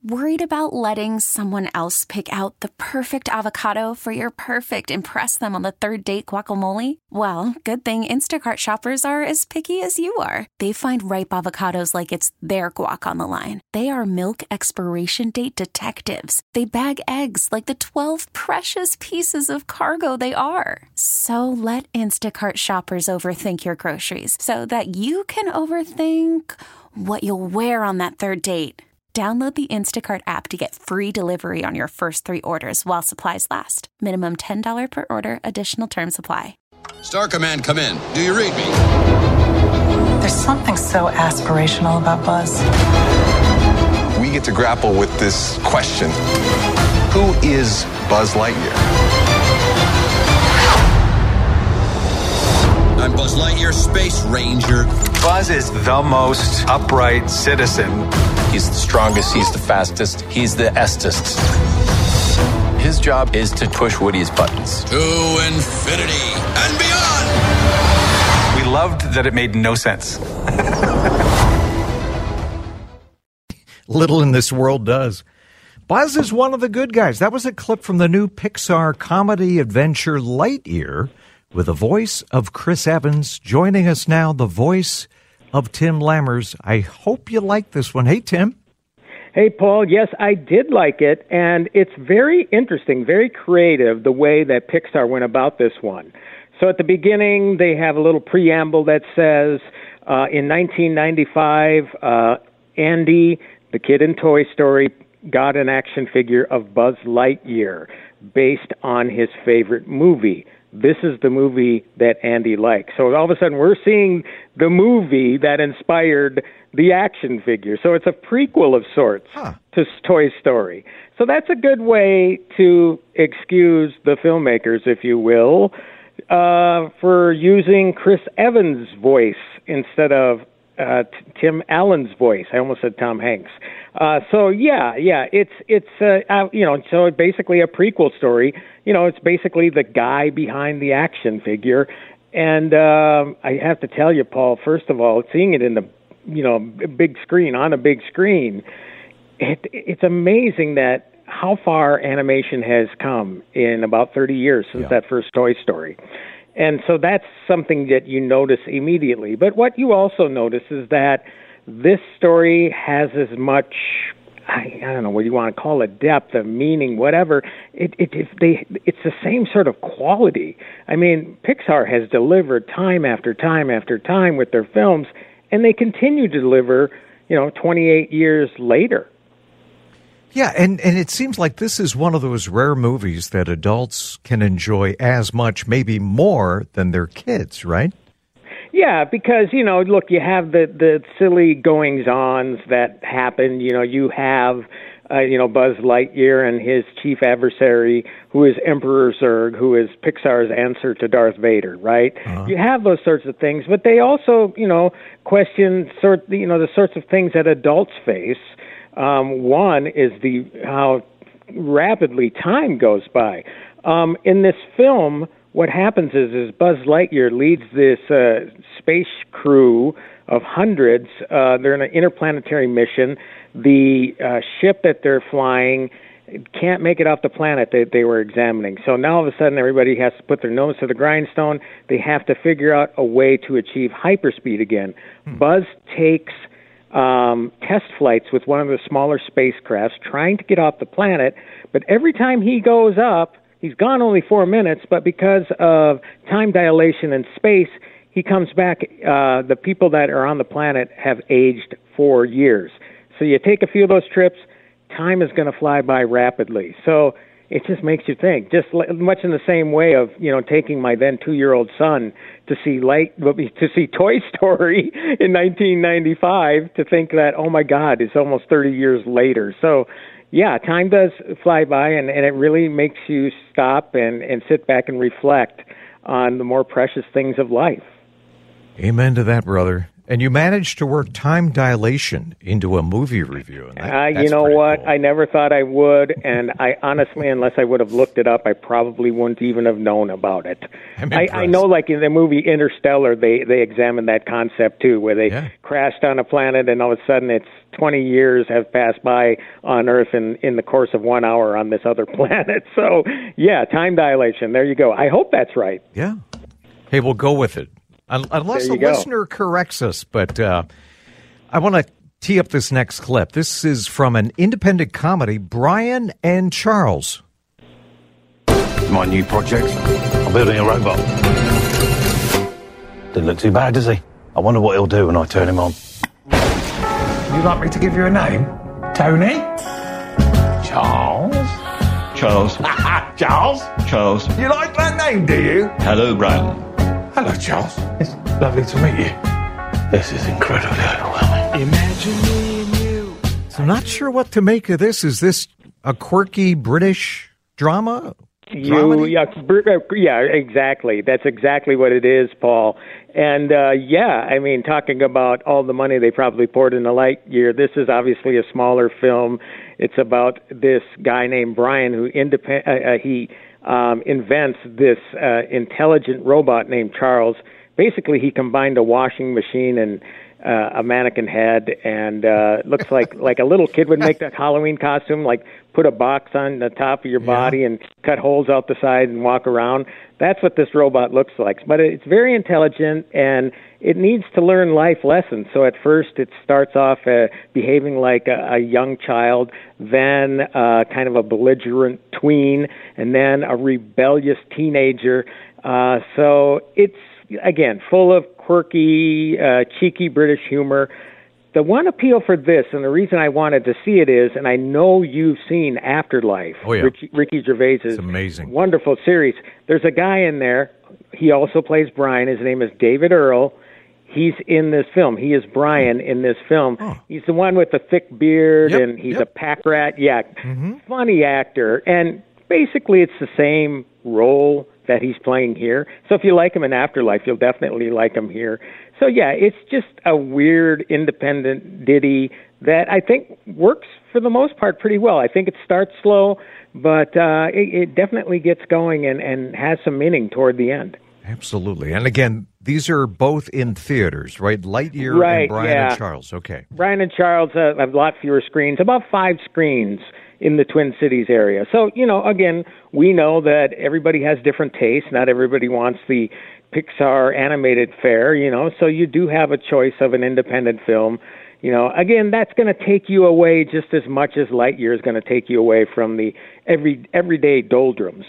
Worried about letting someone else pick out the perfect avocado for your perfect impress them on the third date guacamole? Well, good thing Instacart shoppers are as picky as you are. They find ripe avocados like it's their guac on the line. They are milk expiration date detectives. They bag eggs like the 12 precious pieces of cargo they are. So let Instacart shoppers overthink your groceries so that you can overthink what you'll wear on that third date. Download the Instacart app to get free delivery on your first 3 orders while supplies last. Minimum $10 per order. Additional terms apply. Star Command, come in. Do you read me? There's something so aspirational about Buzz. We get to grapple with this question. Who is Buzz Lightyear? I'm Buzz Lightyear, Space Ranger. Buzz is the most upright citizen. He's the strongest, he's the fastest, he's the estest. His job is to push Woody's buttons. To infinity and beyond! We loved that it made no sense. Little in this world does. Buzz is one of the good guys. That was a clip from the new Pixar comedy adventure Lightyear with the voice of Chris Evans. Joining us now, the voice of Tim Lammers. I hope you like this one. Hey, Tim. Hey, Paul. Yes, I did like it, and it's very interesting, very creative, the way that Pixar went about this one. So at the beginning, they have a little preamble that says, in 1995, Andy, the kid in Toy Story, got an action figure of Buzz Lightyear based on his favorite movie. This is the movie that Andy likes. So all of a sudden, we're seeing the movie that inspired the action figure. So it's a prequel of sorts to Toy Story. So that's a good way to excuse the filmmakers, if you will, for using Chris Evans' voice instead of Tim Allen's voice. I almost said Tom Hanks. So it's so basically a prequel story. It's basically the guy behind the action figure. And I have to tell you, Paul, first of all, seeing it in the big screen, on a big screen, it's amazing that how far animation has come in about 30 years since that first Toy Story. And so that's something that you notice immediately. But what you also notice is that this story has as much, I don't know what you want to call it, depth of meaning, whatever. It's the same sort of quality. I mean, Pixar has delivered time after time after time with their films, and they continue to deliver, 28 years later. Yeah, and it seems like this is one of those rare movies that adults can enjoy as much, maybe more, than their kids, right? Yeah, because, look, you have the silly goings-ons that happen. You have, Buzz Lightyear and his chief adversary, who is Emperor Zurg, who is Pixar's answer to Darth Vader, right? Uh-huh. You have those sorts of things, but they also, question the sorts of things that adults face. One is how rapidly time goes by. In this film, what happens is Buzz Lightyear leads this space crew of hundreds. They're in an interplanetary mission. The ship that they're flying can't make it off the planet that they were examining. So now all of a sudden everybody has to put their nose to the grindstone. They have to figure out a way to achieve hyperspeed again. Buzz takes test flights with one of the smaller spacecrafts trying to get off the planet, but every time he goes up, he's gone only 4 minutes, but because of time dilation in space, he comes back. The people that are on the planet have aged 4 years. So you take a few of those trips, time is going to fly by rapidly. So it just makes you think, just much in the same way of, taking my then 2-year-old son to see Toy Story in 1995 to think that, oh my God, it's almost 30 years later. So yeah, time does fly by, and it really makes you stop and sit back and reflect on the more precious things of life. Amen to that, brother. And you managed to work time dilation into a movie review. And you know what? Cool. I never thought I would, and I honestly, unless I would have looked it up, I probably wouldn't even have known about it. I know, like in the movie Interstellar, they examined that concept too, where they crashed on a planet, and all of a sudden it's 20 years have passed by on Earth in the course of 1 hour on this other planet. So, yeah, time dilation. There you go. I hope that's right. Yeah. Hey, we'll go with it. Unless a listener corrects us, but I want to tee up this next clip. This is from an independent comedy, Brian and Charles. My new project, I'm building a robot. Didn't look too bad, does he? I wonder what he'll do when I turn him on. You'd like me to give you a name? Tony? Charles? Charles. Charles? Charles. You like that name, do you? Hello, Brian. Hello, Charles. It's lovely to meet you. This is incredibly overwhelming. Imagine me and you. So I'm not sure what to make of this. Is this a quirky British drama? Yeah, exactly. That's exactly what it is, Paul. And, I mean, talking about all the money they probably poured into Lightyear, this is obviously a smaller film. It's about this guy named Brian who invents this intelligent robot named Charles. Basically, he combined a washing machine and a mannequin head, and looks like a little kid would make that Halloween costume, like put a box on the top of your body and cut holes out the side and walk around. That's what this robot looks like. But it's very intelligent, and it needs to learn life lessons. So at first it starts off behaving like a young child, then kind of a belligerent tween, and then a rebellious teenager. So it's, again, full of quirky, cheeky British humor. The one appeal for this, and the reason I wanted to see it is, and I know you've seen Afterlife, Ricky Gervais's amazing, wonderful series. There's a guy in there. He also plays Brian. His name is David Earl. He's in this film. He is Brian in this film. Oh. He's the one with the thick beard, and he's a pack rat. Yeah, funny actor. And basically it's the same role that he's playing here. So if you like him in Afterlife, you'll definitely like him here. So yeah, it's just a weird independent ditty that I think works for the most part pretty well. I think it starts slow, but it definitely gets going and has some meaning toward the end. Absolutely. And again, these are both in theaters, right? Lightyear and Brian and Charles. Okay. Brian and Charles have a lot fewer screens, about 5 screens in the Twin Cities area. So, again, we know that everybody has different tastes. Not everybody wants the Pixar animated fare, so you do have a choice of an independent film. Again, that's going to take you away just as much as Lightyear is going to take you away from the everyday doldrums.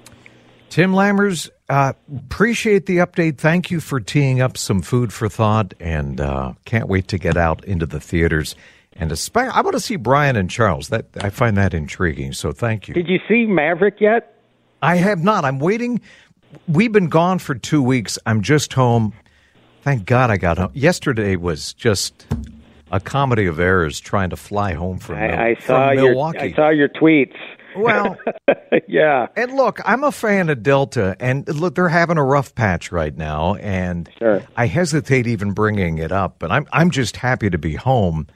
Tim Lammers, appreciate the update. Thank you for teeing up some food for thought, and can't wait to get out into the theaters. And I want to see Brian and Charles. I find that intriguing, so thank you. Did you see Maverick yet? I have not. I'm waiting. We've been gone for 2 weeks. I'm just home. Thank God I got home. Yesterday was just a comedy of errors trying to fly home from Milwaukee. I saw your tweets. Well, yeah. And look, I'm a fan of Delta, and look, they're having a rough patch right now, and I hesitate even bringing it up, but I'm just happy to be home.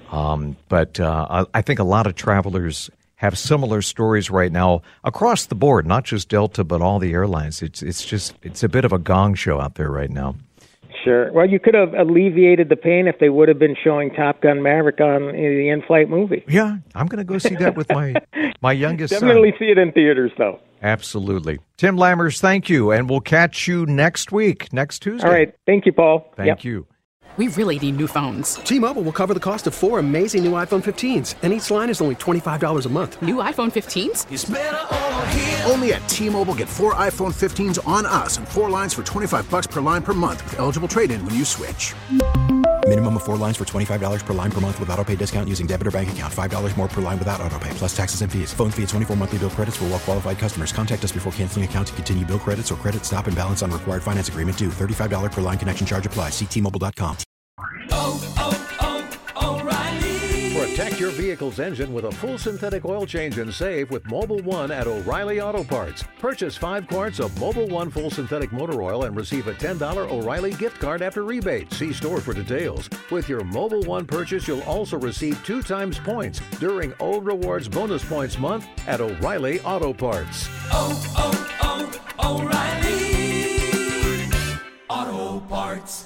But I think a lot of travelers have similar stories right now across the board, not just Delta, but all the airlines. It's a bit of a gong show out there right now. Sure. Well, you could have alleviated the pain if they would have been showing Top Gun Maverick on the in-flight movie. Yeah, I'm going to go see that with my youngest son. Definitely see it in theaters, though. Absolutely. Tim Lammers, thank you, and we'll catch you next week, next Tuesday. All right. Thank you, Paul. Thank you. We really need new phones. T-Mobile will cover the cost of 4 amazing new iPhone 15s, and each line is only $25 a month. New iPhone 15s? It's better over here. Only at T-Mobile, get 4 iPhone 15s on us and 4 lines for $25 per line per month with eligible trade-in when you switch. Minimum of 4 lines for $25 per line per month with autopay discount using debit or bank account. $5 more per line without autopay, plus taxes and fees. Phone fee at 24 monthly bill credits for well-qualified customers. Contact us before canceling account to continue bill credits or credit stop and balance on required finance agreement due. $35 per line connection charge applies. See T-Mobile.com. O'Reilly. For a Protect your vehicle's engine with a full synthetic oil change and save with Mobil 1 at O'Reilly Auto Parts. Purchase 5 quarts of Mobil 1 full synthetic motor oil and receive a $10 O'Reilly gift card after rebate. See store for details. With your Mobil 1 purchase, you'll also receive 2 times points during O Rewards Bonus Points Month at O'Reilly Auto Parts. O'Reilly Auto Parts.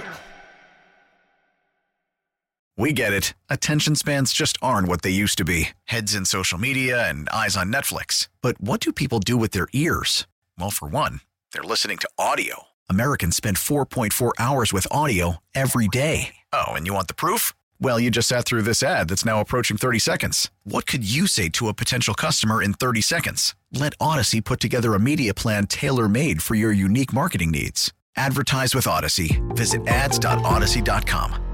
We get it. Attention spans just aren't what they used to be. Heads in social media and eyes on Netflix. But what do people do with their ears? Well, for one, they're listening to audio. Americans spend 4.4 hours with audio every day. Oh, and you want the proof? Well, you just sat through this ad that's now approaching 30 seconds. What could you say to a potential customer in 30 seconds? Let Odyssey put together a media plan tailor-made for your unique marketing needs. Advertise with Odyssey. Visit ads.odyssey.com.